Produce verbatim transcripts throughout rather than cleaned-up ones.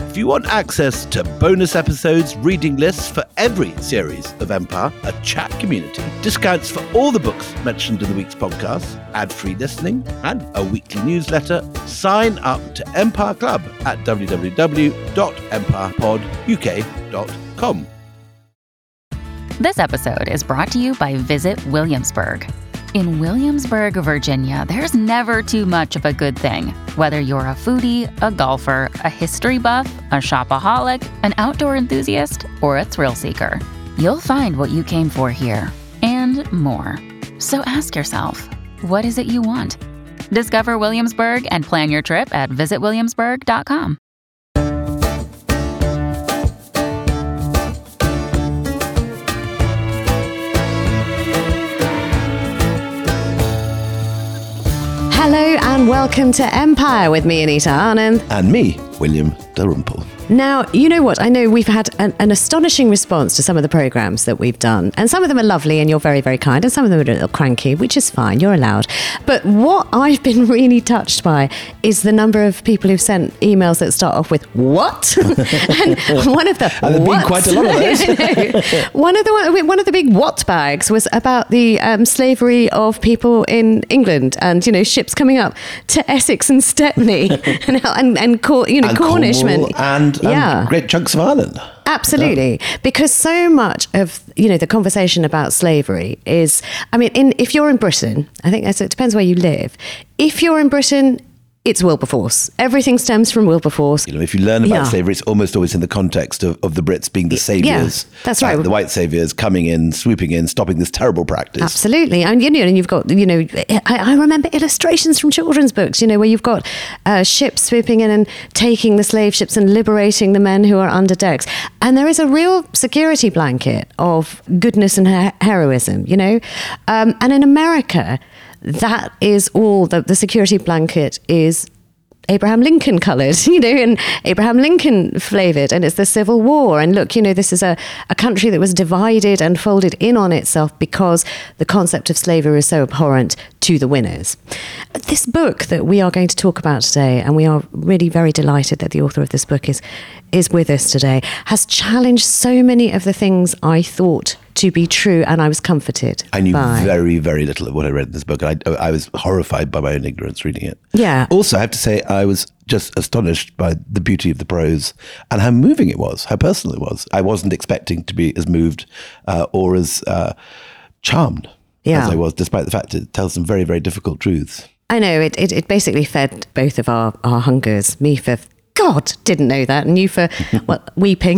If you want access to bonus episodes, reading lists for every series of Empire, a chat community, discounts for all the books mentioned in the week's podcast, ad-free listening, and a weekly newsletter, sign up to Empire Club at w w w dot empire pod u k dot com. This episode is brought to you by Visit Williamsburg. In Williamsburg, Virginia, there's never too much of a good thing. Whether you're a foodie, a golfer, a history buff, a shopaholic, an outdoor enthusiast, or a thrill seeker, you'll find what you came for here and more. So ask yourself, what is it you want? Discover Williamsburg and plan your trip at visit williamsburg dot com. Hello and welcome to Empire with me, Anita Anand. And me, William Dalrymple. Now, you know what? I know we've had an, an astonishing response to some of the programmes that we've done. And some of them are lovely and you're very, very kind. And some of them are a little cranky, which is fine. You're allowed. But what I've been really touched by is the number of people who've sent emails that start off with, what? and one of the, and there've been quite a lot of those. one, of the, one of the big what bags was about the um, slavery of people in England and, you know, ships coming up to Essex and Stepney and, and, and, you know, and Cornishmen. And yeah. And great chunks of Ireland. Absolutely. Yeah. Because so much of, you know, the conversation about slavery is, I mean, in, if you're in Britain, I think that's, it depends where you live. If you're in Britain, it's Wilberforce. Everything stems from Wilberforce. You know, if you learn about yeah. slavery, it's almost always in the context of, of the Brits being the saviours. Yeah, that's right. Uh, the white saviours coming in, swooping in, stopping this terrible practice. Absolutely. And, you know, and you've got, you know, I, I remember illustrations from children's books, you know, where you've got uh, ships swooping in and taking the slave ships and liberating the men who are under decks. And there is a real security blanket of goodness and her- heroism, you know. Um, and in America, that is all, the, the security blanket is Abraham Lincoln coloured, you know, and Abraham Lincoln flavoured, and it's the Civil War. And look, you know, this is a, a country that was divided and folded in on itself because the concept of slavery is so abhorrent to the winners. This book that we are going to talk about today, and we are really very delighted that the author of this book is is with us today, has challenged so many of the things I thought to be true, and I was comforted. I knew by. very, very little of what I read in this book. I, I was horrified by my own ignorance reading it. Yeah. Also, I have to say, I was just astonished by the beauty of the prose and how moving it was, how personal it was. I wasn't expecting to be as moved uh, or as uh, charmed yeah. as I was, despite the fact it tells some very, very difficult truths. I know, it, it, it basically fed both of our, our hungers, me for... God, didn't know that. And you for, well, weeping.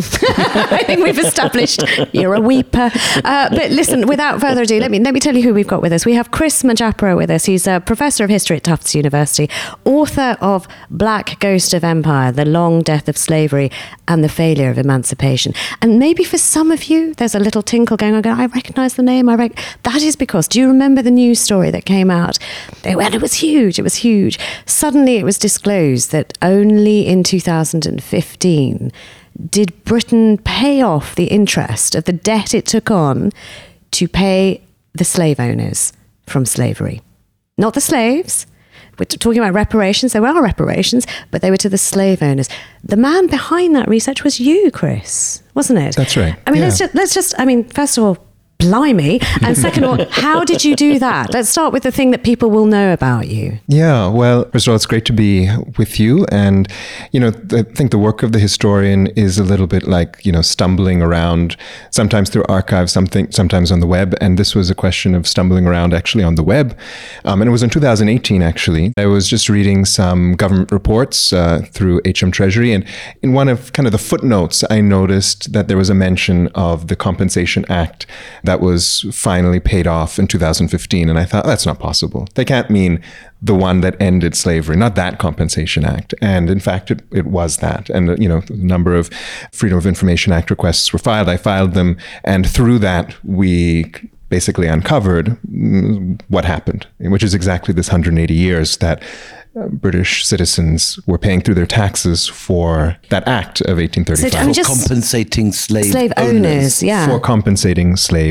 I think we've established you're a weeper. Uh, but listen, without further ado, let me let me tell you who we've got with us. We have Chris Majapra with us. He's a professor of history at Tufts University, author of Black Ghost of Empire, The Long Death of Slavery and the Failure of Emancipation. And maybe for some of you, there's a little tinkle going on. I recognise the name. I rec-. That is because, do you remember the news story that came out? And it was huge. It was huge. Suddenly it was disclosed that only in two thousand fifteen did Britain pay off the interest of the debt it took on to pay the slave owners from slavery. Not the slaves. We're talking about reparations. There were reparations, but they were to the slave owners. The man behind that research was you, Chris, wasn't it? That's right. I mean, yeah. let's just, let's just, I mean, first of all, blimey. And second of all, how did you do that? Let's start with the thing that people will know about you. Yeah, well, first of all, it's great to be with you. And, you know, I think the work of the historian is a little bit like, you know, stumbling around, sometimes through archives, something, sometimes on the web. And this was a question of stumbling around actually on the web. Um, and it was in two thousand eighteen, actually. I was just reading some government reports uh, through H M Treasury. And in one of kind of the footnotes, I noticed that there was a mention of the Compensation Act that was finally paid off in two thousand fifteen. And I thought, that's not possible. They can't mean the one that ended slavery, not that Compensation Act. And in fact, it, it was that. And, you know, the number of Freedom of Information Act requests were filed. I filed them. And through that, we basically uncovered what happened, which is exactly this one hundred eighty years that Uh, British citizens were paying through their taxes for that act of eighteen thirty-five. So, I mean, just compensating slave, slave owners, owners yeah. For compensating slave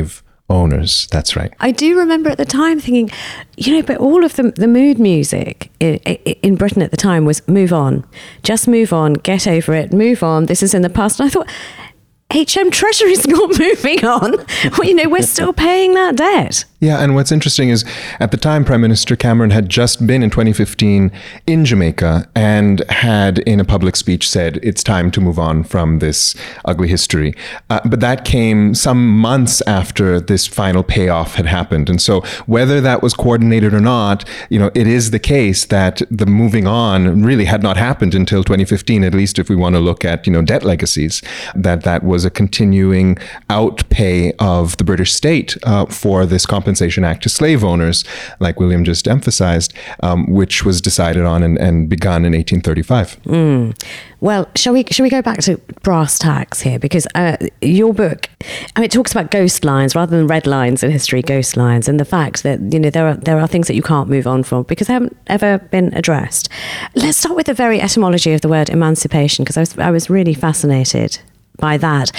owners. That's right. I do remember at the time thinking, you know, but all of the, the mood music in, in Britain at the time was move on, just move on, get over it, move on. This is in the past. And I thought, H M Treasury's not moving on. Well, you know, we're still paying that debt. Yeah, and what's interesting is at the time, Prime Minister Cameron had just been in twenty fifteen in Jamaica and had in a public speech said it's time to move on from this ugly history. Uh, but that came some months after this final payoff had happened. And so whether that was coordinated or not, you know, it is the case that the moving on really had not happened until twenty fifteen, at least if we want to look at, you know, debt legacies, that that was a continuing outpay of the British state uh, for this compensation Compensation Act to slave owners, like William just emphasized, um, which was decided on and, and begun in eighteen thirty-five. Mm. Well, shall we shall we go back to brass tacks here? Because uh, your book, I mean, it talks about ghost lines rather than red lines in history, ghost lines, and the fact that, you know, there are there are things that you can't move on from because they haven't ever been addressed. Let's start with the very etymology of the word emancipation, because I was I was really fascinated by that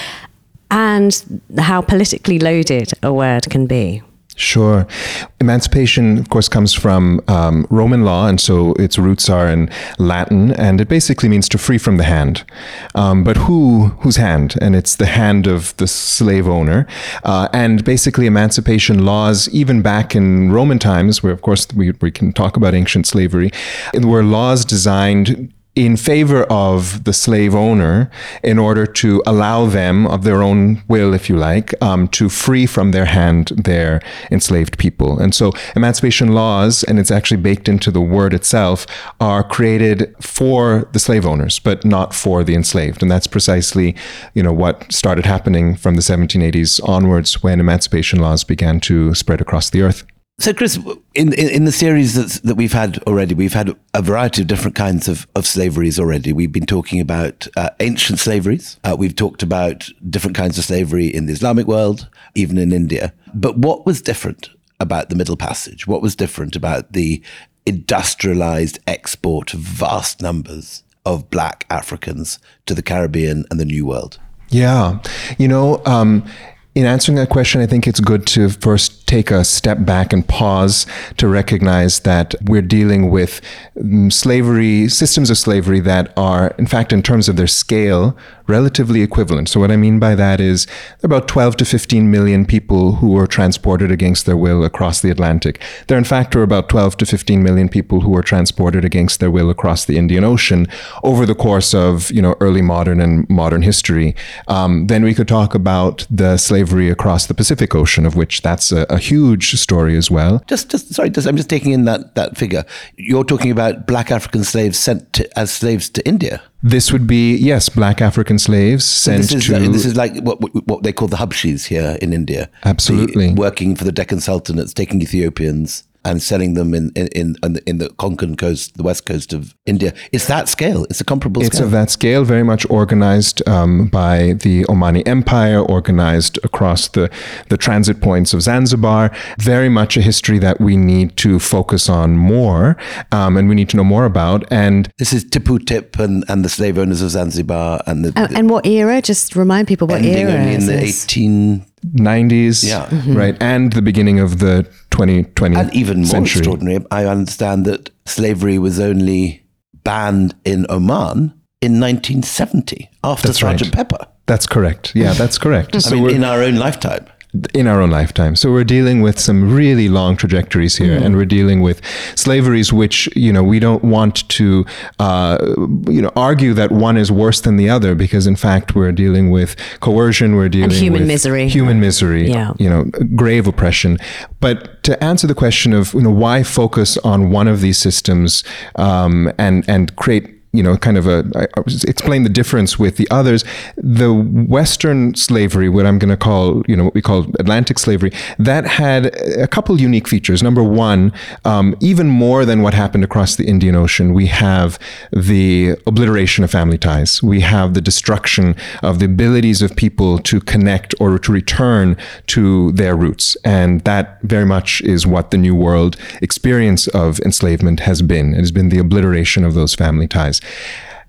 and how politically loaded a word can be. Sure. Emancipation, of course, comes from um, Roman law, and so its roots are in Latin, and it basically means to free from the hand. Um, but who, whose hand? And it's the hand of the slave owner. Uh, and basically, emancipation laws, even back in Roman times, where, of course, we, we can talk about ancient slavery, were laws designed in favor of the slave owner in order to allow them, of their own will, if you like, um, to free from their hand their enslaved people. And so emancipation laws, and it's actually baked into the word itself, are created for the slave owners, but not for the enslaved. And that's precisely, you know, what started happening from the seventeen eighties onwards when emancipation laws began to spread across the earth. So, Chris, in, in, in the series that's, that we've had already, we've had a variety of different kinds of, of slaveries already. We've been talking about uh, ancient slaveries. Uh, we've talked about different kinds of slavery in the Islamic world, even in India. But what was different about the Middle Passage? What was different about the industrialized export of vast numbers of black Africans to the Caribbean and the New World? Yeah. You know, um, in answering that question, I think it's good to first take a step back and pause to recognize that we're dealing with slavery, systems of slavery that are, in fact, in terms of their scale, relatively equivalent. So what I mean by that is there are about twelve to fifteen million people who were transported against their will across the Atlantic. There, in fact, are about twelve to fifteen million people who were transported against their will across the Indian Ocean over the course of, you know, early modern and modern history. Um, then we could talk about the slavery across the Pacific Ocean, of which that's a, a huge story as well. Just, just sorry, just, I'm just taking in that, that figure. You're talking about black African slaves sent to, as slaves to India. This would be, yes, black African slaves sent so this is to... Like, this is like what, what they call the Habshis here in India. Absolutely. The, working for the Deccan Sultanates, taking Ethiopians and selling them in in, in, in the Konkan coast, the west coast of India. It's that scale. It's a comparable it's scale. It's of that scale, very much organized um, by the Omani Empire, organized across the, the transit points of Zanzibar. Very much a history that we need to focus on more, um, and we need to know more about. And this is Tipu Tip and, and the slave owners of Zanzibar. And the, oh, the, and what era? Just remind people what ending era only in is the this? eighteen nineties, yeah. Mm-hmm. Right, and the beginning of the twenty twentieth And even more century. Extraordinary, I understand that slavery was only banned in Oman in nineteen seventy, after That's Sergeant right. Pepper. That's correct. Yeah, that's correct. I So mean, we're- in our own lifetime. in our own lifetime. So we're dealing with some really long trajectories here, mm. and we're dealing with slaveries which, you know, we don't want to, uh, you know, argue that one is worse than the other, because in fact we're dealing with coercion, we're dealing and human with misery. human misery, yeah. you know, grave oppression. But to answer the question of, you know, why focus on one of these systems um, and and create, you know, kind of a, I explain the difference with the others. The Western slavery, what I'm going to call, you know, what we call Atlantic slavery, that had a couple unique features. Number one, um, even more than what happened across the Indian Ocean, we have the obliteration of family ties. We have the destruction of the abilities of people to connect or to return to their roots. And that very much is what the New World experience of enslavement has been. It has been the obliteration of those family ties.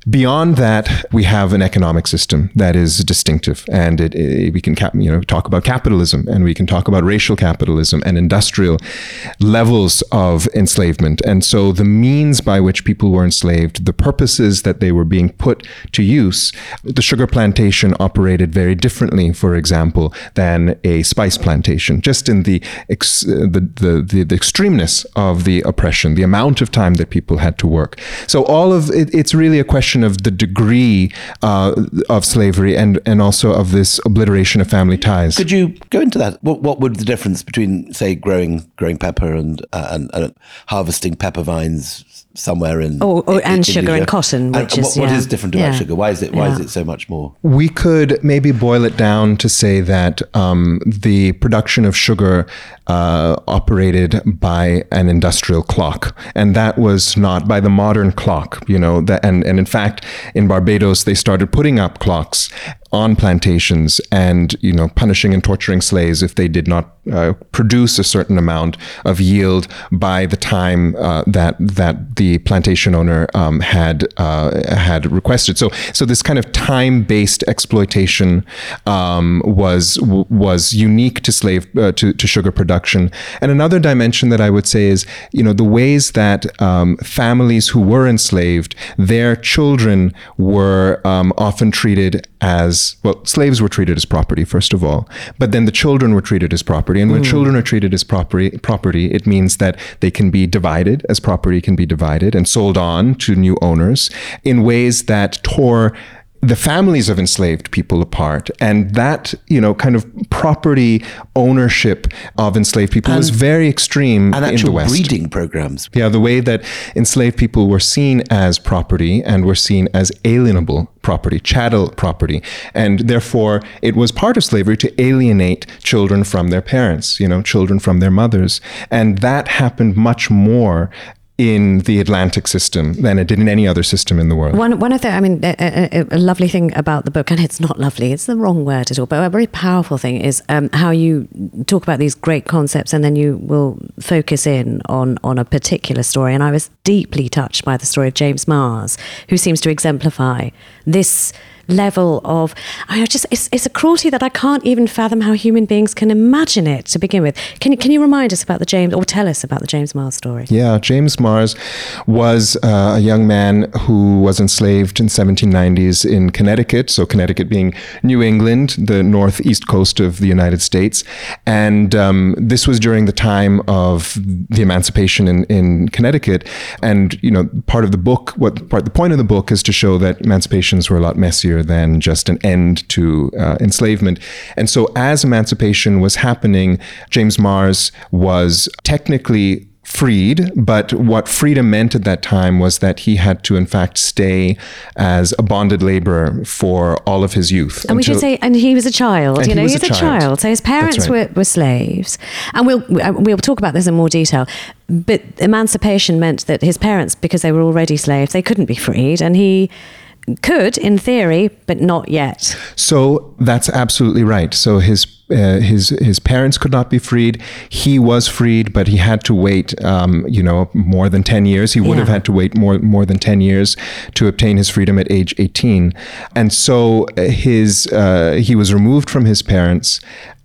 Beyond that, we have an economic system that is distinctive, and it, it, we can cap, you know talk about capitalism, and we can talk about racial capitalism and industrial levels of enslavement. And so the means by which people were enslaved, the purposes that they were being put to use, the sugar plantation operated very differently, for example, than a spice plantation, just in the, ex, the, the, the, the extremeness of the oppression, the amount of time that people had to work. So all of it, it's really a question of the degree uh, of slavery and, and also of this obliteration of family ties. Could you go into that? What what would the difference between, say, growing growing pepper and uh, and, and harvesting pepper vines somewhere in or, or in, and in sugar India? and cotton, which and is what, what yeah. is different about yeah. sugar? Why is it why yeah. is it so much more? We could maybe boil it down to say that um, the production of sugar uh, operated by an industrial clock, and that was not by the modern clock. You know that, and and in fact, in Barbados, they started putting up clocks on plantations and, you know, punishing and torturing slaves if they did not uh, produce a certain amount of yield by the time uh, that that the plantation owner um, had uh, had requested. So, so this kind of time-based exploitation um, was was unique to slave uh, to to sugar production. And another dimension that I would say is, you know, the ways that um, families who were enslaved, their children were um, often treated as, well, slaves were treated as property, first of all, but then the children were treated as property. And when mm. children are treated as property, property, it means that they can be divided, as property can be divided and sold on to new owners in ways that tore the families of enslaved people apart. And that, you know, kind of property ownership of enslaved people and, was very extreme and in the West. breeding programs. Yeah, the way that enslaved people were seen as property and were seen as alienable property, chattel property. And therefore, it was part of slavery to alienate children from their parents, you know, children from their mothers. And that happened much more in the Atlantic system than it did in any other system in the world. One, one of the, I mean, a, a, a lovely thing about the book, and it's not lovely, it's the wrong word at all, but a very powerful thing is um, how you talk about these great concepts and then you will focus in on, on a particular story. And I was deeply touched by the story of James Mars, who seems to exemplify this level of, I mean, just it's, it's a cruelty that I can't even fathom how human beings can imagine it to begin with. Can you can you remind us about the James, or tell us about the James Mars story? Yeah, James Mars was uh, a young man who was enslaved in seventeen nineties in Connecticut. So Connecticut being New England, the northeast coast of the United States, and um, this was during the time of the emancipation in, in Connecticut. And you know, part of the book, what part the point of the book is to show that emancipations were a lot messier than just an end to uh, enslavement. And so as emancipation was happening, James Mars was technically freed, but what freedom meant at that time was that he had to in fact stay as a bonded laborer for all of his youth. And we should say, and he was a child, and you know, he was he was a a child. child. So his parents right. were, were slaves. And we'll we'll talk about this in more detail. But emancipation meant that his parents, because they were already slaves, they couldn't be freed. And he could, in theory, but not yet. So that's absolutely right. So his uh, his his parents could not be freed. He was freed, but he had to wait, um, you know, more than ten years. He would yeah. have had to wait more more than ten years to obtain his freedom at age eighteen. And so his uh, he was removed from his parents.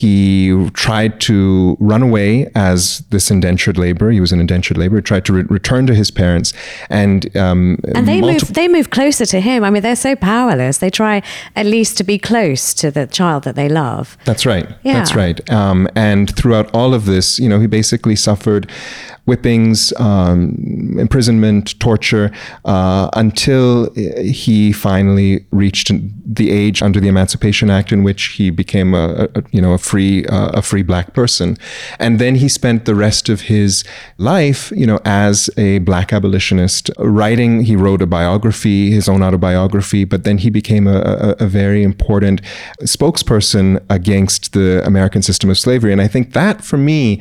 He tried to run away as this indentured laborer. He was an indentured laborer. He tried to re- return to his parents, and um, and they multi- move they move closer to him. I mean, they're so powerless. They try at least to be close to the child that they love. That's right. Yeah. That's right. Um, and throughout all of this, you know, he basically suffered whippings, um, imprisonment, torture, uh, until he finally reached the age under the Emancipation Act in which he became a, a you know a free uh, a free black person. And then he spent the rest of his life, you know, as a black abolitionist, writing. He wrote a biography, his own autobiography, but then he became a, a, a very important spokesperson against the American system of slavery. And I think that, for me,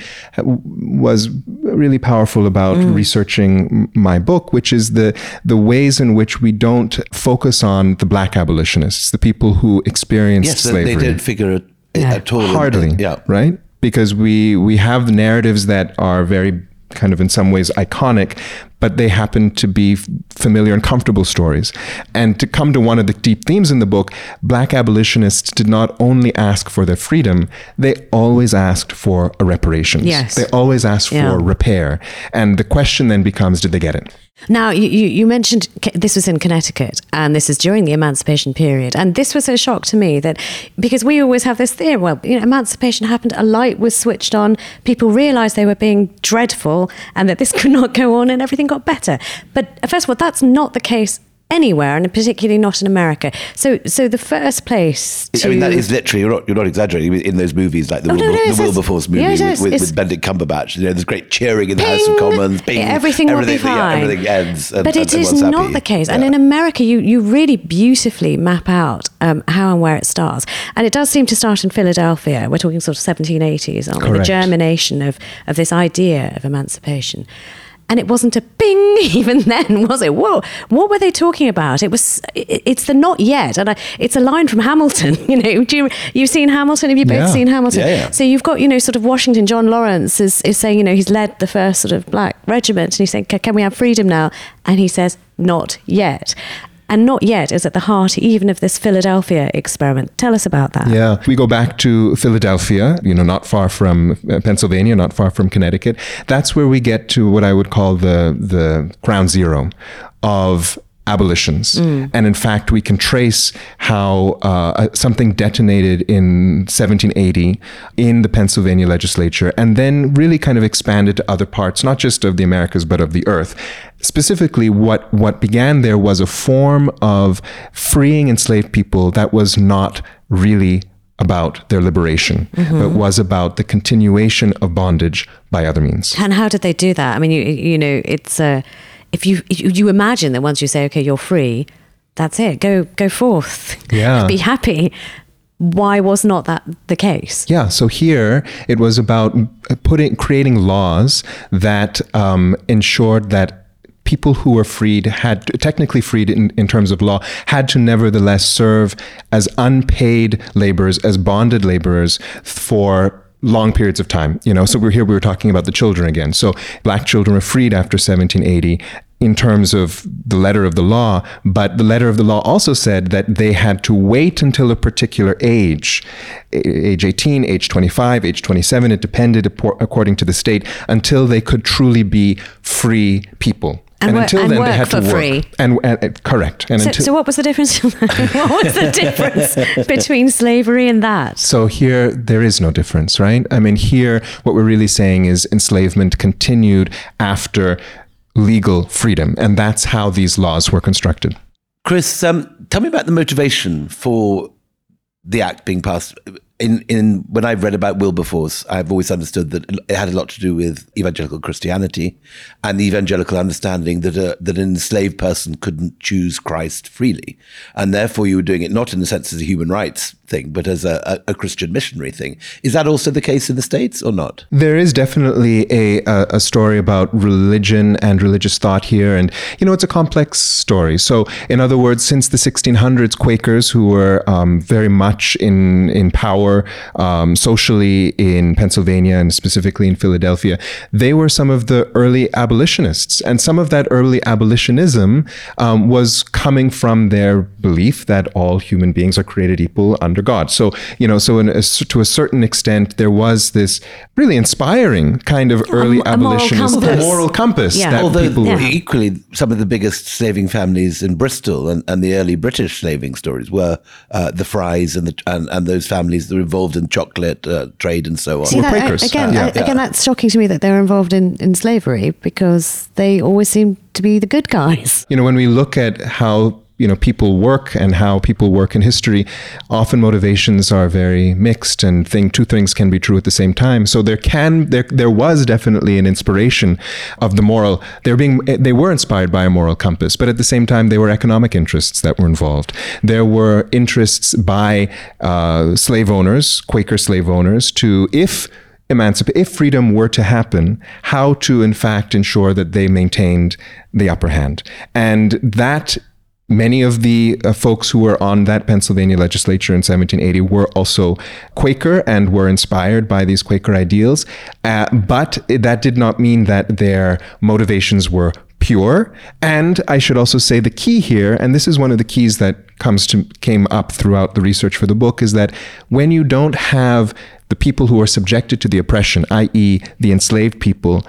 was really powerful about mm. researching my book, which is the the ways in which we don't focus on the black abolitionists, the people who experienced yes, slavery. Yes, they didn't figure it yeah. at all. Hardly, yeah. right? Because we we have the narratives that are very kind of in some ways iconic, but they happen to be familiar and comfortable stories. And to come to one of the deep themes in the book, Black abolitionists did not only ask for their freedom, they always asked for a reparations. Yes. They always asked Yeah. for repair. And the question then becomes, did they get it? Now, you, you, you mentioned this was in Connecticut, and this is during the emancipation period. And this was a shock to me that, because we always have this theory, well, you know, emancipation happened, a light was switched on, people realised they were being dreadful and that this could not go on and everything got better. But first of all, that's not the case anywhere, and particularly not in America. So so the first place to... I mean, that is literally, you're not, you're not exaggerating, in those movies, like the, Oh, Wil- no, no, the it's- Wilberforce movie yeah, it with, is. with, It's- with Benedict Cumberbatch. You know, there's great cheering in the House of Ping! Commons. Ping, Everything will be everything, fine. Everything ends. And, but and it is everyone's not happy. the case. Yeah. And in America, you, you really beautifully map out um, how and where it starts. And it does seem to start in Philadelphia. We're talking sort of seventeen eighties, aren't we? The Correct. germination of, of this idea of emancipation. And it wasn't a bing even then, was it? Whoa, what were they talking about? It was, it, it's the not yet. And I, it's a line from Hamilton, you know. Do you, you've seen Hamilton? Have you both Yeah. seen Hamilton? Yeah, yeah. So you've got, you know, sort of Washington, John Lawrence is, is saying, you know, he's led the first sort of black regiment, and he's saying, can we have freedom now? And he says, not yet. And not yet is at the heart even of this Philadelphia experiment. Tell us about that. Yeah, we go back to Philadelphia, you know, not far from uh, Pennsylvania, not far from Connecticut. That's where we get to what I would call the the ground zero of abolitions. Mm. And in fact, we can trace how uh, something detonated in seventeen eighty in the Pennsylvania legislature, and then really kind of expanded to other parts, not just of the Americas, but of the earth. Specifically, what, what began there was a form of freeing enslaved people that was not really about their liberation, Mm-hmm. but was about the continuation of bondage by other means. And how did they do that? I mean, you, you know, it's uh, if you if you imagine that once you say, okay, you're free, that's it. Go go forth. Yeah. Be happy. Why was not that the case? Yeah, so here it was about putting, creating laws that um, ensured that people who were freed, had technically freed in, in terms of law, had to nevertheless serve as unpaid laborers, as bonded laborers for long periods of time. You know, so we're here, we were talking about the children again. So black children were freed after seventeen eighty in terms of the letter of the law, but the letter of the law also said that they had to wait until a particular age, age eighteen, age twenty-five, age twenty-seven, it depended according to the state, until they could truly be free people. And, And, work, until and then, work they had for to work. free. And, and, and correct. And So, until, so what was the difference? What was the difference between slavery and that? So here, there is no difference, right? I mean, here, what we're really saying is enslavement continued after legal freedom. And that's how these laws were constructed. Chris, um, tell me about the motivation for the act being passed. In, in when I've read about Wilberforce, I've always understood that it had a lot to do with evangelical Christianity and the evangelical understanding that a, that an enslaved person couldn't choose Christ freely. And therefore you were doing it not in the sense as a human rights thing, but as a, a, a Christian missionary thing. Is that also the case in the States or not? There is definitely a, a, a story about religion and religious thought here. And, you know, it's a complex story. So, in other words, since the sixteen hundreds, Quakers who were um, very much in, in power um, socially in Pennsylvania and specifically in Philadelphia, they were some of the early abolitionists. And some of that early abolitionism um, was coming from their belief that all human beings are created equal under God. So, you know, so in a, to a certain extent, there was this really inspiring kind of early a moral abolitionist compass. moral compass Yeah. that Although people Yeah. equally, some of the biggest slaving families in Bristol and, and the early British slaving stories were uh, the Frys and, the, and and those families that were involved in chocolate uh, trade and so on. See, We're that, Quakers. again, Yeah. uh, again, that's shocking to me that they're involved in, in slavery, because they always seem to be the good guys. You know, when we look at how, you know, people work and how people work in history, often motivations are very mixed, and thing two things can be true at the same time. So there can there there was definitely an inspiration of the moral. They're being they were inspired by a moral compass, but at the same time there were economic interests that were involved. There were interests by uh, slave owners, Quaker slave owners, to if emancipate, if freedom were to happen, how to in fact ensure that they maintained the upper hand. And that many of the uh, folks who were on that Pennsylvania legislature in seventeen eighty were also Quaker and were inspired by these Quaker ideals. Uh, but that did not mean that their motivations were pure. And I should also say the key here, and this is one of the keys that comes to came up throughout the research for the book, is that when you don't have the people who are subjected to the oppression, that is the enslaved people,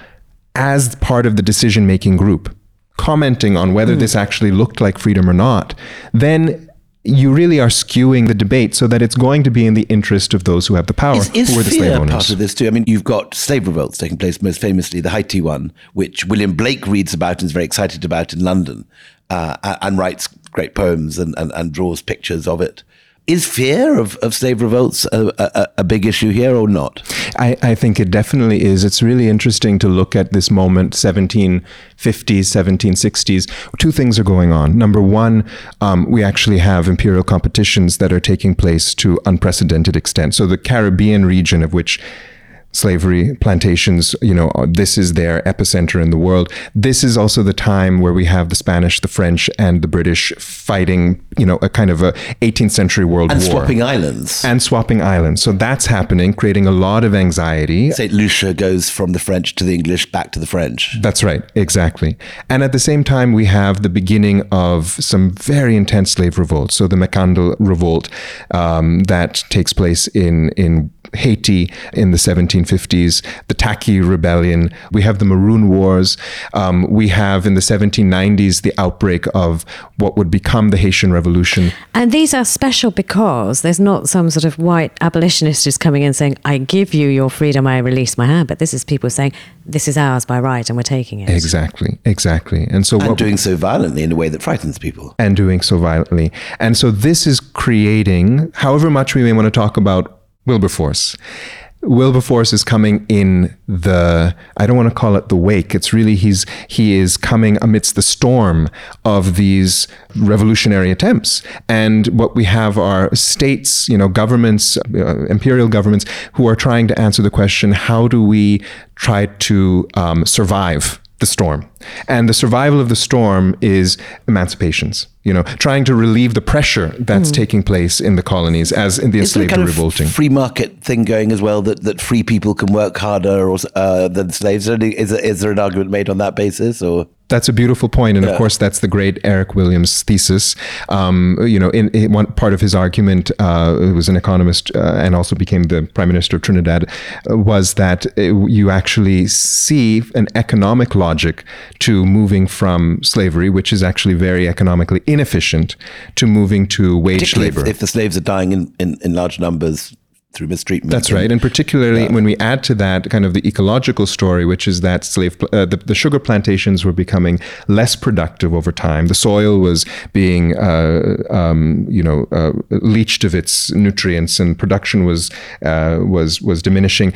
as part of the decision-making group, commenting on whether mm. this actually looked like freedom or not, then you really are skewing the debate so that it's going to be in the interest of those who have the power, is, is who are the slave owners. Part of this too? I mean, you've got slave revolts taking place, most famously the Haiti one, which William Blake reads about and is very excited about in London, uh, and writes great poems and, and, and draws pictures of it. Is fear of, of slave revolts a, a, a big issue here or not? I, I think it definitely is. It's really interesting to look at this moment, seventeen fifties, seventeen sixties. Two things are going on. Number one, um, we actually have imperial competitions that are taking place to unprecedented extent. So the Caribbean region, of which slavery plantations, you know, this is their epicenter in the world. This is also the time where we have the Spanish, the French, and the British fighting, you know, a kind of a eighteenth century world and war. And swapping islands. And swapping islands. So that's happening, creating a lot of anxiety. Saint Lucia goes from the French to the English, back to the French. That's right, exactly. And at the same time, we have the beginning of some very intense slave revolts. So the Macandal revolt um, that takes place in, in Haiti in the seventeen fifties, the Taki Rebellion. We have the Maroon Wars. Um, we have in the seventeen nineties the outbreak of what would become the Haitian Revolution. And these are special because there's not some sort of white abolitionist who's coming in saying, I give you your freedom, I release my hand. But this is people saying, this is ours by right and we're taking it. Exactly, exactly. And so and what doing so violently in a way that frightens people. And doing so violently. And so this is creating, however much we may want to talk about Wilberforce. Wilberforce is coming in the, I don't want to call it the wake. It's really, he's, he is coming amidst the storm of these revolutionary attempts. And what we have are states, you know, governments, uh, imperial governments who are trying to answer the question, how do we try to um, survive the storm? And the survival of the storm is emancipations, you know, trying to relieve the pressure that's mm. taking place in the colonies as in the enslaved kind are of revolting. Free market thing going as well, that, that free people can work harder or, uh, than slaves. Is, is there an argument made on that basis, or? That's a beautiful point, and yeah. of course, that's the great Eric Williams thesis. Um, you know, in, in one part of his argument, uh, who was an economist uh, and also became the Prime Minister of Trinidad, uh, was that uh, you actually see an economic logic to moving from slavery, which is actually very economically inefficient, to moving to wage labor. If, if the slaves are dying in, in, in large numbers through mistreatment. That's right. And particularly yeah. when we add to that kind of the ecological story, which is that slave, uh, the, the sugar plantations were becoming less productive over time. The soil was being, uh, um, you know, uh, leached of its nutrients, and production was uh, was was diminishing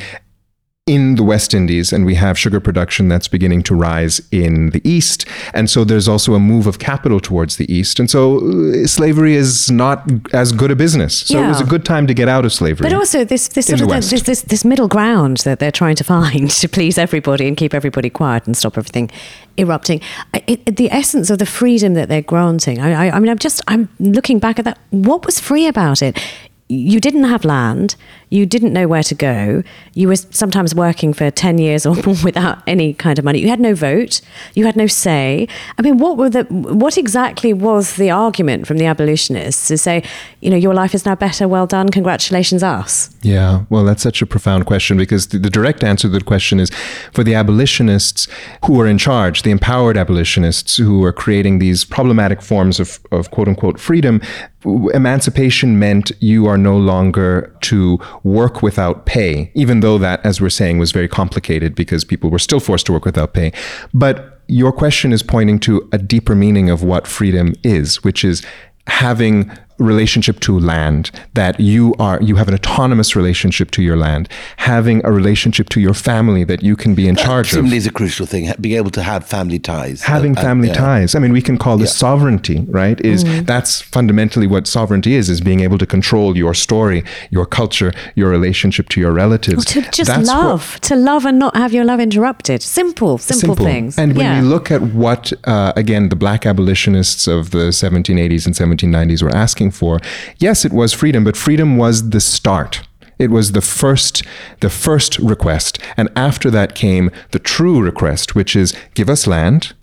in the West Indies, and we have sugar production that's beginning to rise in the East. And so there's also a move of capital towards the East. And so uh, slavery is not as good a business. So yeah. it was a good time to get out of slavery. But also this this sort of the, this, this this middle ground that they're trying to find to please everybody and keep everybody quiet and stop everything erupting. It, it, the essence of the freedom that they're granting. I, I, I mean, I'm just I'm looking back at that. What was free about it? You didn't have land, you didn't know where to go, you were sometimes working for ten years or more without any kind of money, you had no vote, you had no say. I mean, what were the, what exactly was the argument from the abolitionists to say, you know, your life is now better, well done, congratulations us? Yeah, well, that's such a profound question, because the, the direct answer to the question is, for the abolitionists who were in charge, the empowered abolitionists who were creating these problematic forms of, of quote unquote freedom, emancipation meant you are no longer to work without pay, even though that, as we're saying, was very complicated because people were still forced to work without pay. But your question is pointing to a deeper meaning of what freedom is, which is having relationship to land, that you are you have an autonomous relationship to your land, having a relationship to your family that you can be in that charge of. Family is a crucial thing, being able to have family ties. Having uh, family uh, yeah. ties. I mean, we can call this yeah. sovereignty, right? Is mm. That's fundamentally what sovereignty is, is being able to control your story, your culture, your relationship to your relatives. Well, to just that's love, what, to love and not have your love interrupted. Simple, simple, simple. things. And when yeah. we look at what, uh, again, the black abolitionists of the seventeen eighties and seventeen nineties were asking for, yes, it was freedom, but freedom was the start. It was the first, the first request. And after that came the true request, which is give us land,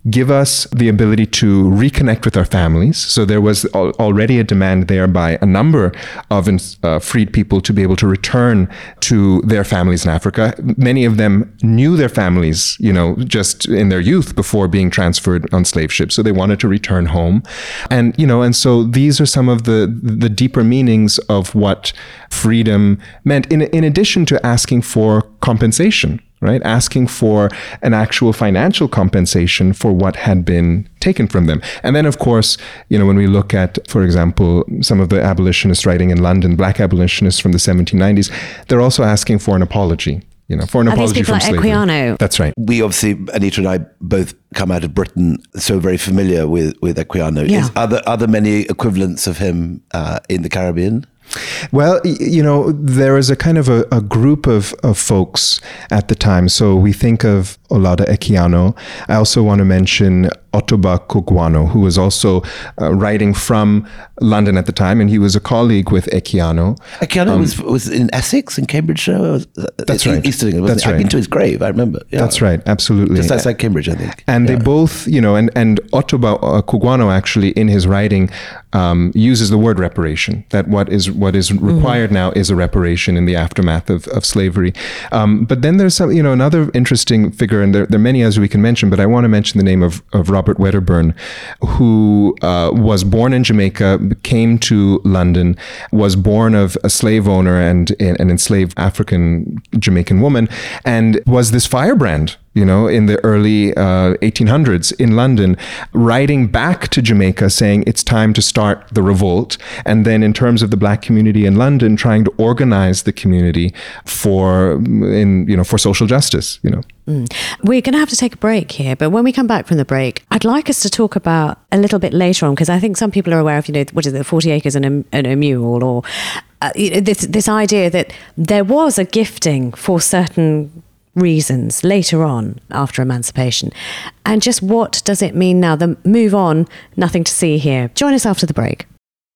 give us the ability to reconnect with our families. So there was al- already a demand there by a number of uh, freed people to be able to return to their families in Africa. Many of them knew their families, you know, just in their youth before being transferred on slave ships. So they wanted to return home. And, you know, and so these are some of the, the deeper meanings of what freedom meant, in, in addition to asking for compensation. Right? Asking for an actual financial compensation for what had been taken from them. And then, of course, you know, when we look at, for example, some of the abolitionists writing in London, black abolitionists from the seventeen nineties, they're also asking for an apology. You know, for an Are apology these people from like slavery. Equiano? That's right. We obviously, Anita and I, both come out of Britain, so very familiar with, with Equiano. Yeah. Is, are, there, are there many equivalents of him uh, in the Caribbean? Well, you know, there is a kind of a, a group of, of folks at the time. So we think of Olaudah Equiano. I also want to mention Ottobah Cugoano, who was also uh, writing from London at the time, and he was a colleague with Equiano. Equiano um, was was in Essex, in Cambridgeshire. That's in right. Eastern England. That's I've right. been to his grave, I remember. Yeah. That's right, absolutely. Just outside Cambridge, I think. And yeah. they both, you know, and, and Ottobah uh, Cugoano actually in his writing um, uses the word reparation, that what is what is required mm-hmm. now is a reparation in the aftermath of, of slavery. Um, but then there's some, you know, another interesting figure, and there, there are many others we can mention, but I want to mention the name of, of Robert Wedderburn, who uh, was born in Jamaica, came to London, was born of a slave owner and an enslaved African Jamaican woman, and was this firebrand, you know, in the early uh, eighteen hundreds in London, writing back to Jamaica saying it's time to start the revolt. And then in terms of the black community in London, trying to organize the community for, in, you know, for social justice, you know. Mm. We're going to have to take a break here, but when we come back from the break, I'd like us to talk about a little bit later on, because I think some people are aware of, you know, what is it, forty acres and a, and a mule, or uh, this, this idea that there was a gifting for certain reasons later on after emancipation. And just what does it mean now? The move on, nothing to see here. Join us after the break.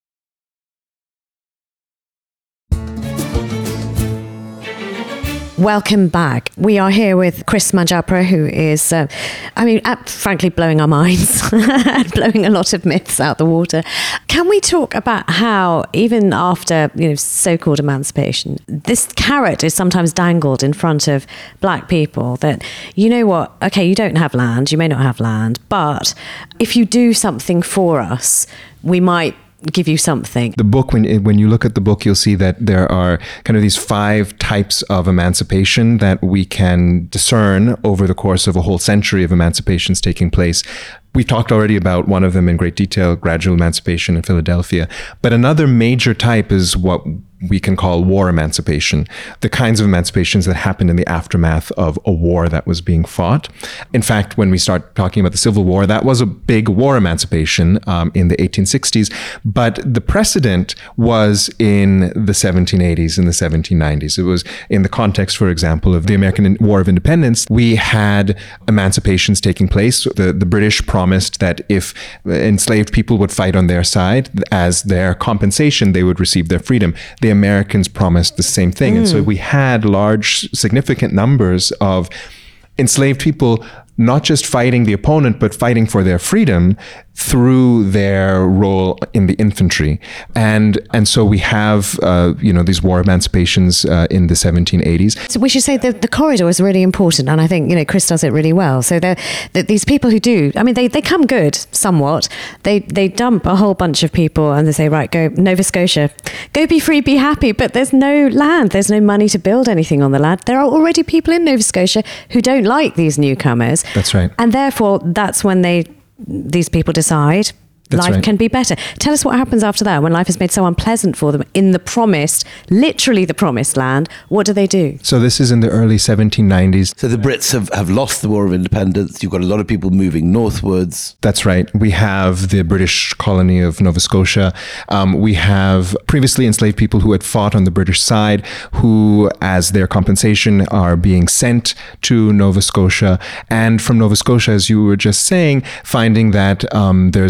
Welcome back. We are here with Chris Manjapra, who is, uh, I mean, uh, frankly, blowing our minds and blowing a lot of myths out the water. Can we talk about how, even after, you know, so-called emancipation, this carrot is sometimes dangled in front of black people that, you know what, okay, you don't have land, you may not have land, but if you do something for us, we might give you something. The book, when when you look at the book, you'll see that there are kind of these five types of emancipation that we can discern over the course of a whole century of emancipations taking place. We talked already about one of them in great detail, gradual emancipation in Philadelphia. But another major type is what we can call war emancipation, the kinds of emancipations that happened in the aftermath of a war that was being fought. In fact, when we start talking about the Civil War, that was a big war emancipation um, in the eighteen sixties. But the precedent was in the seventeen eighties and the seventeen nineties. It was in the context, for example, of the American War of Independence. We had emancipations taking place. The, the British promised that if enslaved people would fight on their side, as their compensation, they would receive their freedom. The Americans promised the same thing. Mm. And so we had large, significant numbers of enslaved people not just fighting the opponent, but fighting for their freedom through their role in the infantry. And and so we have, uh, you know, these war emancipations uh, in the seventeen eighties. So we should say that the corridor is really important. And I think, you know, Chris does it really well. So that these people who do, I mean, they, they come good somewhat. They, they dump a whole bunch of people and they say, right, go Nova Scotia, go be free, be happy. But there's no land. There's no money to build anything on the land. There are already people in Nova Scotia who don't like these newcomers. That's right. And therefore, that's when they these people decide That's life right. can be better. Tell us what happens after that, when life is made so unpleasant for them in the promised, literally the promised land. What do they do? So this is in the early seventeen nineties. So the Brits have, have lost the War of Independence. You've got a lot of people moving northwards. That's right. We have the British colony of Nova Scotia. Um, we have previously enslaved people who had fought on the British side, who, as their compensation, are being sent to Nova Scotia. And from Nova Scotia, as you were just saying, finding that um, there's hard scrap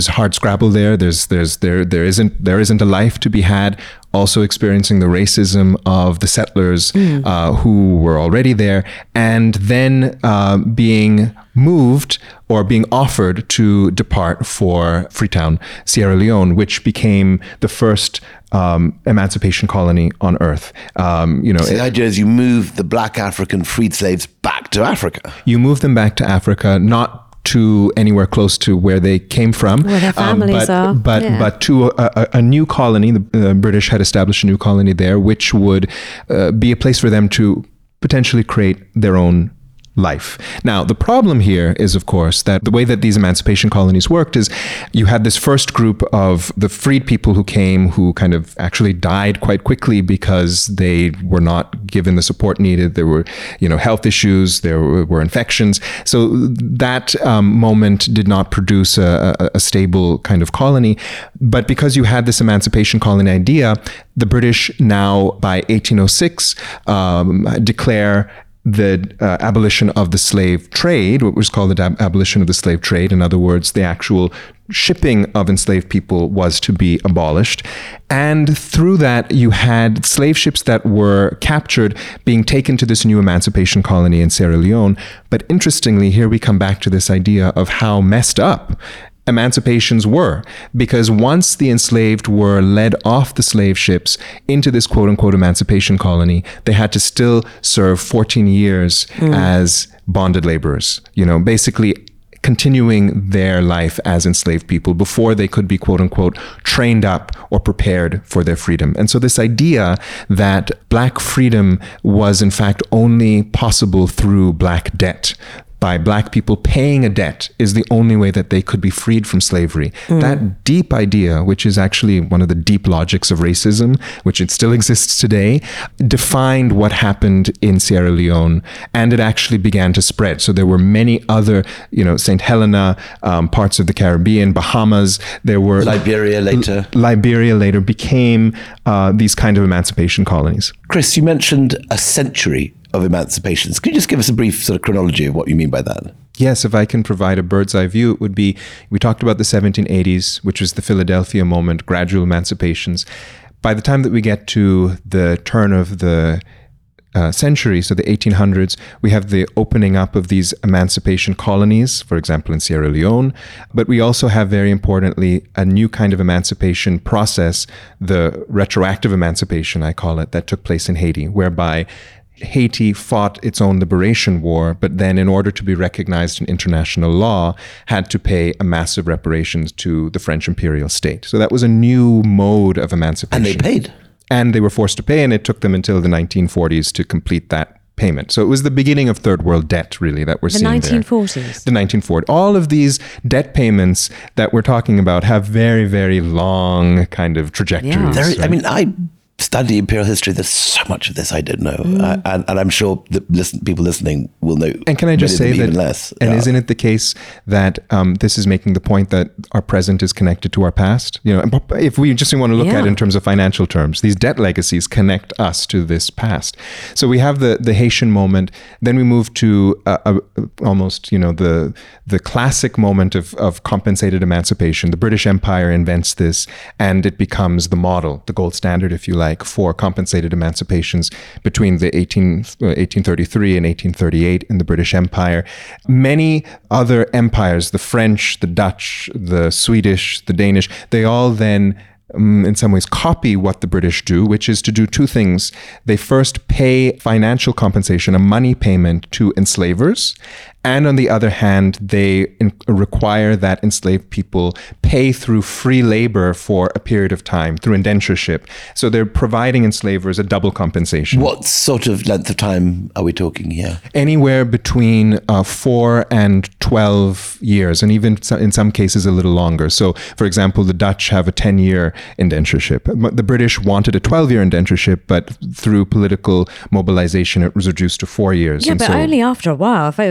Scrabble there. There's there's there there isn't there isn't a life to be had. Also experiencing the racism of the settlers mm. uh, who were already there, and then uh, being moved or being offered to depart for Freetown, Sierra Leone, which became the first um, emancipation colony on Earth. Um, you know, so the idea is you move the black African freed slaves back to Africa. You move them back to Africa, not to anywhere close to where they came from, where their families um, but, are. But yeah. but to a, a, a new colony. The uh, British had established a new colony there, which would uh, be a place for them to potentially create their own life. Now, the problem here is, of course, that the way that these emancipation colonies worked is you had this first group of the freed people who came, who kind of actually died quite quickly because they were not given the support needed. There were, you know, health issues, there were, were infections. So that um, moment did not produce a, a, a stable kind of colony. But because you had this emancipation colony idea, the British now, by eighteen oh six, um, declare the uh, abolition of the slave trade, what was called the ab- abolition of the slave trade. In other words, the actual shipping of enslaved people was to be abolished. And through that, you had slave ships that were captured being taken to this new emancipation colony in Sierra Leone. But interestingly, here we come back to this idea of how messed up emancipations were, because once the enslaved were led off the slave ships into this quote-unquote emancipation colony, they had to still serve fourteen years mm. as bonded laborers, you know, basically continuing their life as enslaved people before they could be quote-unquote trained up or prepared for their freedom. And so this idea that black freedom was in fact only possible through black debt, by black people paying a debt, is the only way that they could be freed from slavery. Mm. That deep idea, which is actually one of the deep logics of racism, which it still exists today, defined what happened in Sierra Leone, and it actually began to spread. So there were many other, you know, Saint Helena, um, parts of the Caribbean, Bahamas, there were... Liberia later. L- Liberia later became uh, these kind of emancipation colonies. Chris, you mentioned a century of emancipations. Can you just give us a brief sort of chronology of what you mean by that? Yes, if I can provide a bird's eye view, it would be, we talked about the seventeen eighties, which was the Philadelphia moment, gradual emancipations. By the time that we get to the turn of the uh, century, so the eighteen hundreds, we have the opening up of these emancipation colonies, for example, in Sierra Leone. But we also have, very importantly, a new kind of emancipation process, the retroactive emancipation, I call it, that took place in Haiti, whereby Haiti fought its own liberation war, but then in order to be recognized in international law, had to pay a massive reparations to the French imperial state. So that was a new mode of emancipation. And they paid. And they were forced to pay, and it took them until the nineteen forties to complete that payment. So it was the beginning of third world debt, really, that we're the seeing nineteen forties. there. The nineteen forties. All of these debt payments that we're talking about have very, very long kind of trajectories. Yeah. There, right? I mean, I study imperial history. There's so much of this I didn't know. Mm. Uh, and, and I'm sure that listen, people listening will know. And can I just say that, even less. and yeah. isn't it the case that um, this is making the point that our present is connected to our past? You know, if we just want to look yeah. at it in terms of financial terms, these debt legacies connect us to this past. So we have the, the Haitian moment, then we move to uh, uh, almost, you know, the the classic moment of, of compensated emancipation. The British Empire invents this, and it becomes the model, the gold standard, if you like, for compensated emancipations between the eighteen, uh, eighteen thirty-three and eighteen thirty-eight in the British Empire. Many other empires, the French, the Dutch, the Swedish, the Danish, they all then Um, in some ways copy what the British do, which is to do two things. They first pay financial compensation, a money payment to enslavers. And on the other hand, they in- require that enslaved people pay through free labor for a period of time, through indentureship. So they're providing enslavers a double compensation. What sort of length of time are we talking here? Anywhere between uh, four and twelve years, and even in some cases a little longer. So, for example, the Dutch have a ten-year indentureship. The British wanted a twelve-year indentureship, but through political mobilization, it was reduced to four years. Yeah, and but so, only after a while. If it was like twelve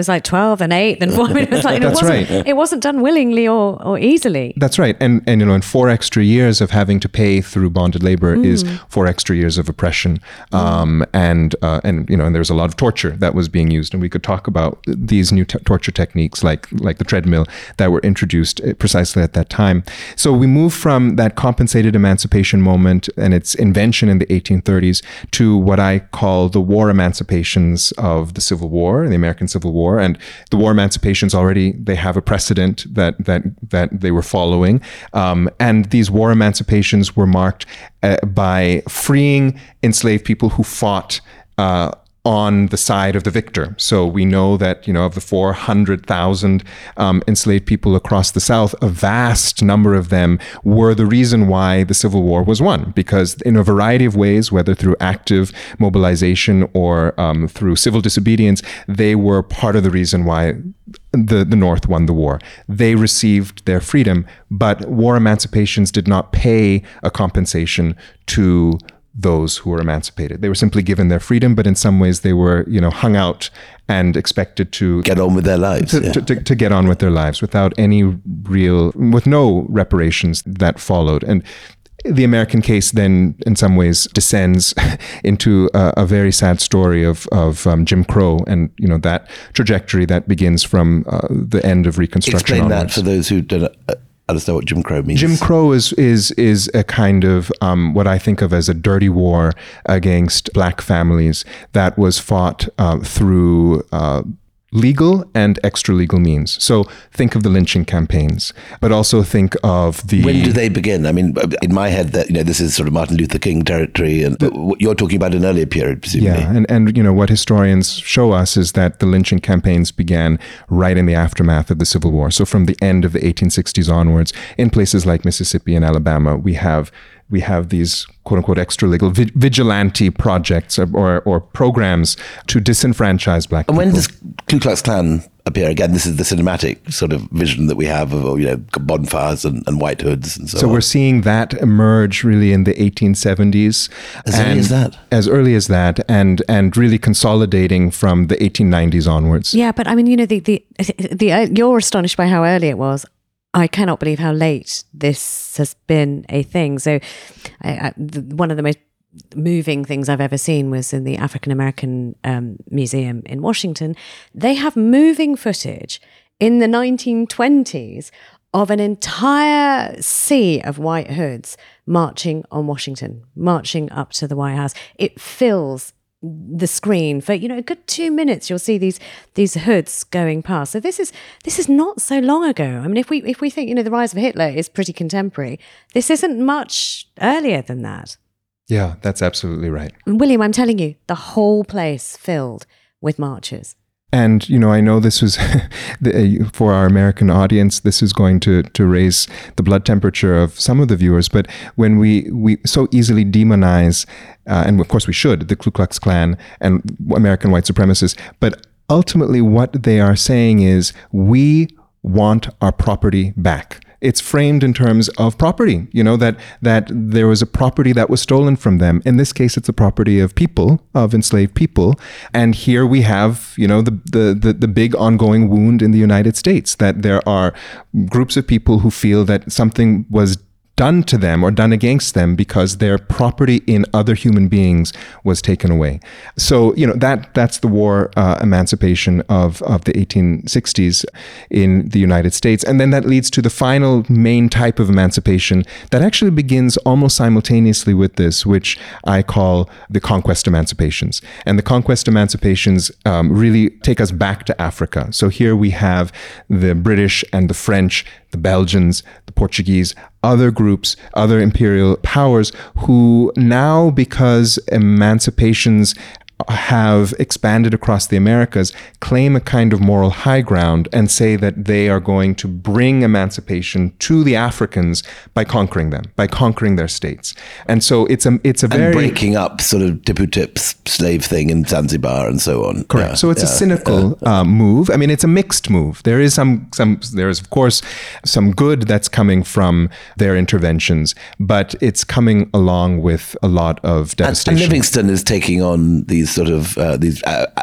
twelve, then eight, then four. It was like, That's it wasn't, right. It wasn't done willingly or, or easily. That's right. And, and, you know, and four extra years of having to pay through bonded labor mm. is four extra years of oppression. Um, mm. And, uh, and, you know, and there was a lot of torture that was being used. And we could talk about these new t- torture techniques like, like the treadmill that were introduced precisely at that time. So we move from that compensated emancipation moment and its invention in the eighteen thirties to what I call the war emancipations of the Civil War, the American Civil War. And the war emancipations already, they have a precedent that that that they were following. Um, and these war emancipations were marked uh, by freeing enslaved people who fought uh, on the side of the victor. So we know that, you know, of the four hundred thousand um, enslaved people across the South, a vast number of them were the reason why the Civil War was won, because in a variety of ways, whether through active mobilization or um, through civil disobedience, they were part of the reason why the, the North won the war. They received their freedom, but war emancipations did not pay a compensation to those who were emancipated. They were simply given their freedom, but in some ways they were, you know, hung out and expected to get on with their lives, to, yeah. to, to, to get on with their lives without any real, with no reparations that followed. And the American case then, in some ways, descends into a, a very sad story of of um, Jim Crow, and you know that trajectory that begins from uh, the end of Reconstruction. Explain onwards. that for those who don't Uh, understand what Jim Crow means. Jim Crow is is is a kind of um, what I think of as a dirty war against black families that was fought uh, through uh, legal and extra-legal means. So think of the lynching campaigns, but also think of the... When do they begin? I mean, in my head, that you know, this is sort of Martin Luther King territory, and the, you're talking about an earlier period, presumably. Yeah, and, and you know, what historians show us is that the lynching campaigns began right in the aftermath of the Civil War. So from the end of the eighteen sixties onwards, in places like Mississippi and Alabama, we have we have these quote-unquote extra-legal vi- vigilante projects or, or, or programs to disenfranchise black and people. And when does Ku Klux Klan appear? Again, this is the cinematic sort of vision that we have of, you know, bonfires and, and white hoods and so, so on. we're seeing that emerge really in the eighteen seventies. As early as that? As early as that, and and really consolidating from the eighteen nineties onwards. Yeah, but I mean, you know, the the, the uh, you're astonished by how early it was. I cannot believe how late this has been a thing. So I, I, the, one of the most moving things I've ever seen was in the African American um, Museum in Washington. They have moving footage in the nineteen twenties of an entire sea of white hoods marching on Washington, marching up to the White House. It fills the screen for, you know, a good two minutes. You'll see these these hoods going past. So this is this is not so long ago. I mean, if we if we think, you know, the rise of Hitler is pretty contemporary, this isn't much earlier than that. Yeah, that's absolutely right. William, I'm telling you, the whole place filled with marchers. And, you know, I know this was, the, for our American audience, this is going to, to raise the blood temperature of some of the viewers. But when we, we so easily demonize, uh, and of course we should, the Ku Klux Klan and American white supremacists, but ultimately what they are saying is, we want our property back. It's framed in terms of property, you know, that that there was a property that was stolen from them. In this case, it's a property of people, of enslaved people. And here we have, you know, the, the, the, the big ongoing wound in the United States, that there are groups of people who feel that something was done to them or done against them because their property in other human beings was taken away. So, you know, that that's the war uh, emancipation of, of the eighteen sixties in the United States. And then that leads to the final main type of emancipation that actually begins almost simultaneously with this, which I call the conquest emancipations. And the conquest emancipations um, really take us back to Africa. So here we have the British and the French, the Belgians, the Portuguese, other groups, other imperial powers who now, because emancipations have expanded across the Americas, claim a kind of moral high ground and say that they are going to bring emancipation to the Africans by conquering them, by conquering their states. And so it's a it's a very... And breaking up sort of Tipu Tip's slave thing in Zanzibar and so on. Correct. Yeah, so it's yeah, a cynical yeah. uh, move. I mean, it's a mixed move. There is some, some, there is of course some good that's coming from their interventions, but it's coming along with a lot of devastation. And, and Livingston is taking on these sort of uh, these uh,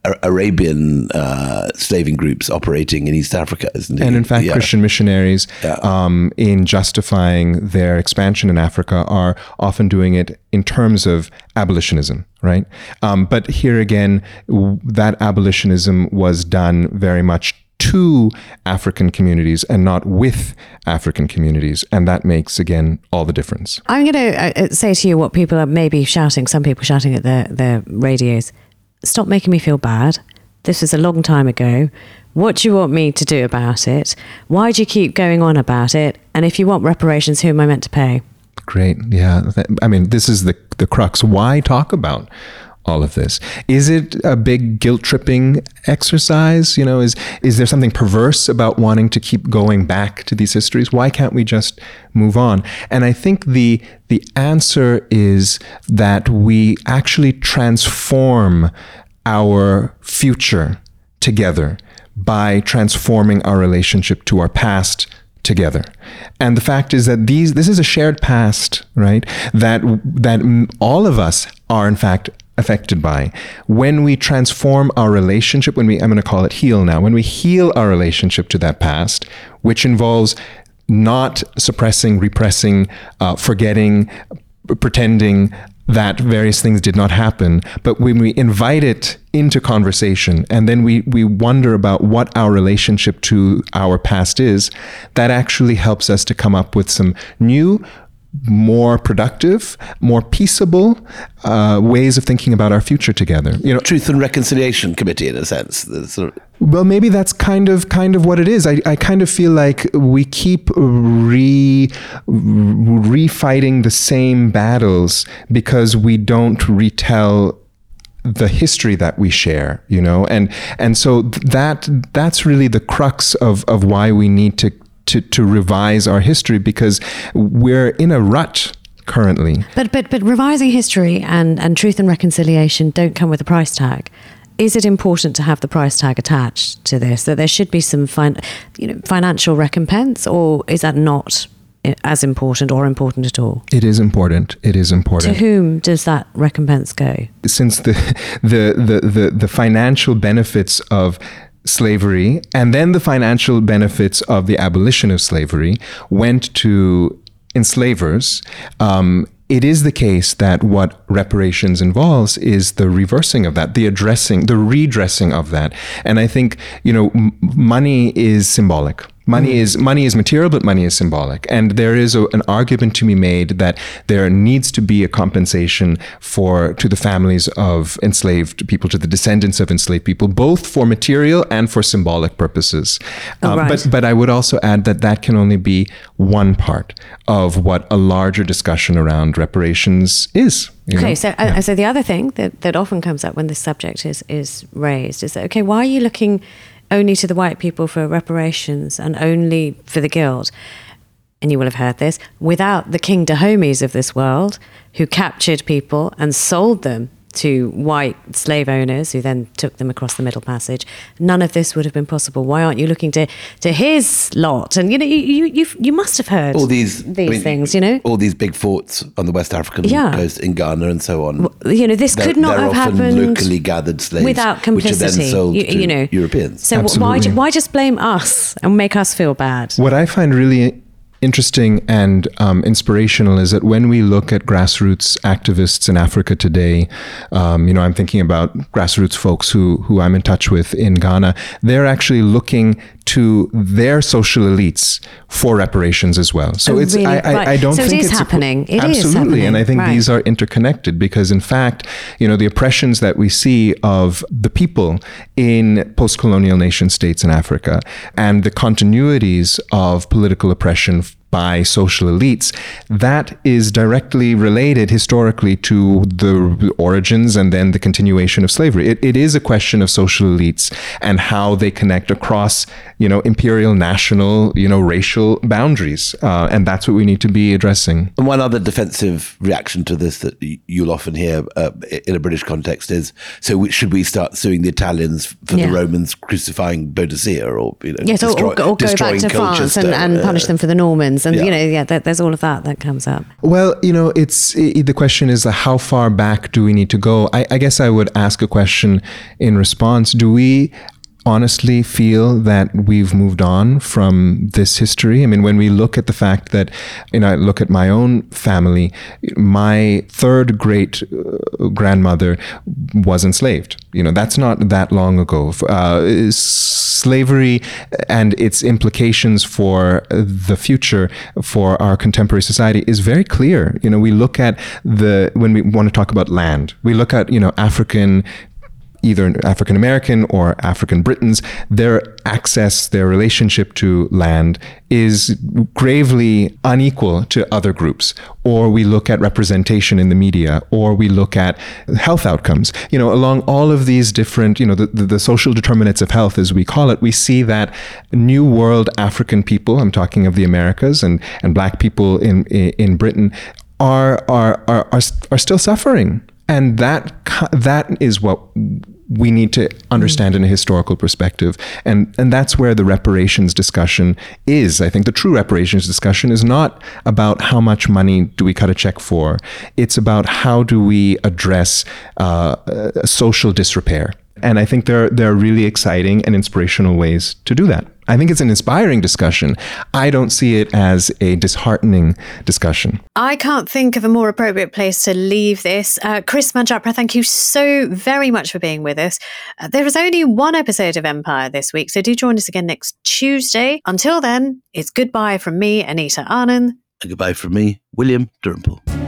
Arabian uh, slaving groups operating in East Africa, isn't it? And in fact, yeah. Christian missionaries, Yeah. um, in justifying their expansion in Africa, are often doing it in terms of abolitionism, right? Um, but here again, w- that abolitionism was done very much to African communities and not with African communities. And that makes, again, all the difference. I'm going to uh, say to you what people are maybe shouting, some people shouting at their, their radios. Stop making me feel bad. This was a long time ago. What do you want me to do about it? Why do you keep going on about it? And if you want reparations, who am I meant to pay? Great. Yeah. I mean, this is the, the crux. Why talk about all of this? Is it a big guilt tripping exercise? You know, is is there something perverse about wanting to keep going back to these histories? Why can't we just move on? And I think the the answer is that we actually transform our future together by transforming our relationship to our past together. And the fact is that these this is a shared past, right? That that all of us are in fact affected by. When we transform our relationship, when we, I'm going to call it heal now, when we heal our relationship to that past, which involves not suppressing, repressing, uh, forgetting, pretending that various things did not happen, but when we invite it into conversation and then we, we wonder about what our relationship to our past is, that actually helps us to come up with some new, more productive, more peaceable uh, ways of thinking about our future together. You know, Truth and Reconciliation Committee, in a sense. The sort of well, maybe that's kind of kind of what it is. I, I kind of feel like we keep re refighting the same battles because we don't retell the history that we share, you know, and and so that that's really the crux of of why we need to. To, to revise our history, because we're in a rut currently. But but but revising history and, and truth and reconciliation don't come with a price tag. Is it important to have the price tag attached to this? That there should be some fin- you know, financial recompense, or is that not as important or important at all? It is important. It is important. To whom does that recompense go? Since the the the the, the financial benefits of slavery and then the financial benefits of the abolition of slavery went to enslavers, um, it is the case that what reparations involves is the reversing of that, the addressing, the redressing of that. And I think, you know, m- money is symbolic. Money mm. is money is material, but money is symbolic. And there is a, an argument to be made that there needs to be a compensation for to the families of enslaved people, to the descendants of enslaved people, both for material and for symbolic purposes. Oh, um, right. But but I would also add that that can only be one part of what a larger discussion around reparations is. You okay, know? so yeah. uh, so the other thing that, that often comes up when this subject is is raised is that, okay, why are you looking only to the white people for reparations and only for the guild? And you will have heard this, without the King Dahomes of this world, who captured people and sold them to white slave owners who then took them across the Middle Passage, none of this would have been possible. Why aren't you looking to, to his lot? And, you know, you you you've, you must have heard all these these I mean, things, you know? all these big forts on the West African Yeah. coast in Ghana and so on. You know, this They're- could not they're have often happened locally gathered slaves without complicity. which are then sold you, to you know, Europeans. So why Absolutely. why just blame us and make us feel bad? What I find really interesting and um, inspirational is that when we look at grassroots activists in Africa today, um, you know, I'm thinking about grassroots folks who who I'm in touch with in Ghana. They're actually looking to their social elites for reparations as well. So Oh, it's really? I, I, Right. I don't So it think is it's a- happening. It is absolutely, and I happening. think Right. these are interconnected because, in fact, you know, the oppressions that we see of the people in post-colonial nation states in Africa and the continuities of political oppression by social elites, that is directly related historically to the origins and then the continuation of slavery. It, it is a question of social elites and how they connect across, you know, imperial, national, you know, racial boundaries. Uh, and that's what we need to be addressing. And one other defensive reaction to this that y- you'll often hear uh, in a British context is, so we, should we start suing the Italians for Yeah. the Romans crucifying Boadicea, or, you know, Yes, or, destroy- or, or go back destroying to France and, Colchester? and Uh, punish them for the Normans and Yeah. you know, yeah, there, there's all of that that comes up. Well, you know, it's i the question is uh, how far back do we need to go? I, I guess I would ask a question in response. Do we honestly feel that we've moved on from this history? I mean, when we look at the fact that, you know, I look at my own family, my third great uh, grandmother was enslaved. You know, that's not that long ago. Uh, slavery and its implications for the future for our contemporary society is very clear. You know, we look at the, when we want to talk about land, we look at, you know, African either African American or African Britons, their access, their relationship to land is gravely unequal to other groups. Or we look at representation in the media, or we look at health outcomes. You know, along all of these different, you know, the, the, the social determinants of health, as we call it, we see that New World African people, I'm talking of the Americas, and, and Black people in, in Britain, are, are, are, are, are still suffering. And that that is what we need to understand in a historical perspective. And and that's where the reparations discussion is. I think the true reparations discussion is not about how much money do we cut a check for. It's about how do we address uh, uh, social disrepair. And I think there, there are really exciting and inspirational ways to do that. I think it's an inspiring discussion. I don't see it as a disheartening discussion. I can't think of a more appropriate place to leave this. Uh, Chris Manjapra, thank you so very much for being with us. Uh, there is only one episode of Empire this week, so do join us again next Tuesday. Until then, it's goodbye from me, Anita Anand. And goodbye from me, William Dalrymple.